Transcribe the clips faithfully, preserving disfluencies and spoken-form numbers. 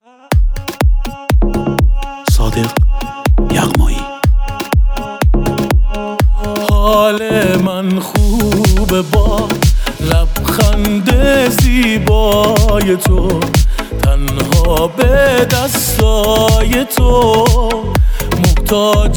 صادق یغمایی. حال من خوبه با لبخند زیبای تو، تنها به دستای تو محتاج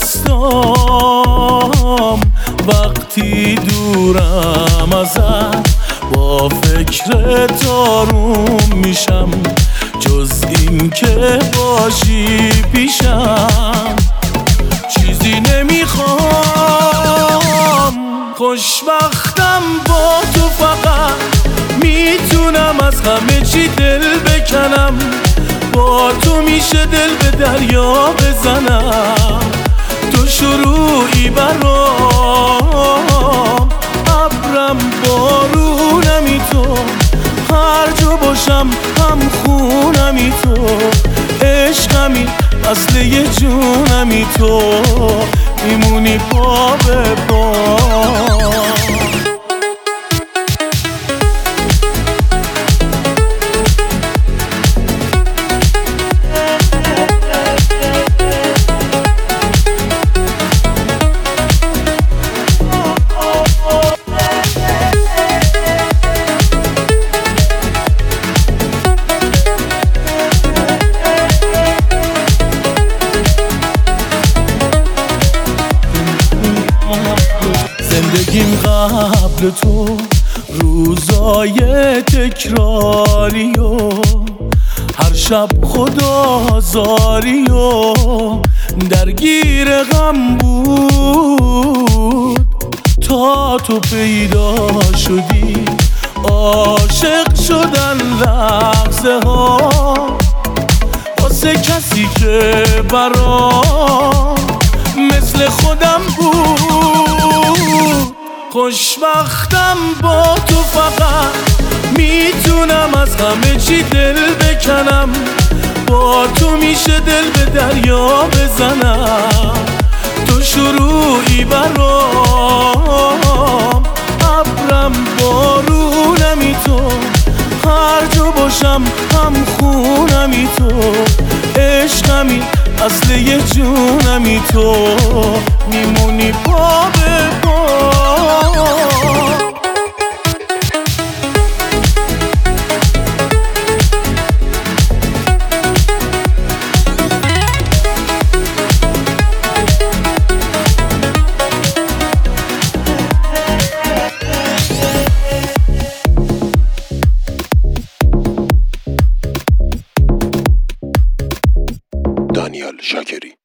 دستام. وقتی دورم ازت با فکر تاروم میشم، جز این که باشی پیشم چیزی نمیخوام. خوشبختم با تو، فقط میتونم از همه چی دل بکنم. با تو میشه دل به دریا بزنم. تو شروعی برام، ابرم بارونمی تو. هر جا باشم هم خونمی تو. عشقمی اصل جونمی تو. میمونی پا به پا. زندگیم قبل تو روزای تکراری و هر شب خدازاری و درگیر غم بود، تا تو پیدا شدی. عاشق شدن لحظه ها واسه کسی که برام مثل خودم بود. خوشبختم با تو، فقط میتونم از همه چی دل بکنم. با تو میشه دل به دریا بزنم. تو شروعی برام، ابرم بارونمی تو. هر جا باشم هم خونمی تو. عشقمی اصل یه جونمی تو. میمونی پا به پا. دانیال شاکری.